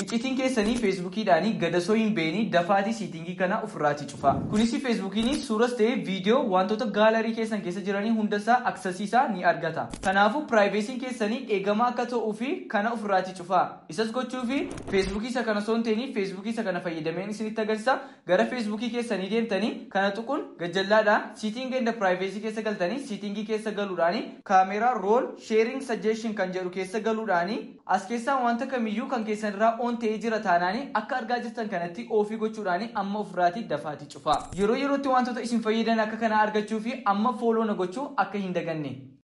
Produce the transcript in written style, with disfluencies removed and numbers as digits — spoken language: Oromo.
icciitiin keessanii feesbuukiidhaanii gadasoo hin beeni dafaatii siitingii kana ofirraatii cufa. Kunis feesbuukiin suuras ta'ee viidiyoo wantoota gaalarii keessan keessa jiranii hundasaa aksesiisaa ni argata. Kanaafuu piraayiveesiin keessanii eegamaa akka ta'uu fi kana ofirraatii cufa. Isas gochuu fi feesbuukii isa kana osoo hin ta'in feesbuukii isa kana fayyadameen isinitti agarsiisa. Gara feesbuukii keessanii deemtanii kana tuquun gajjallaadhaan siitingii inda piraayiveesii keessa galtanii siitingii keessa galuudhaanii kaameeraa rool sheering suggestion kan jedhu keessa galuudhaanii as keessaa wanta kamiyyuu kan keessan irraa on ta'ee jira taanaanii akka argaa jirtan kanatti ofii gochuudhaanii amma ofirraatii dafaatii cufa. Yeroo yerootti wantoota isin fayyadan akka kana argachuu fi amma fooloo na gochuu akka hin daganne.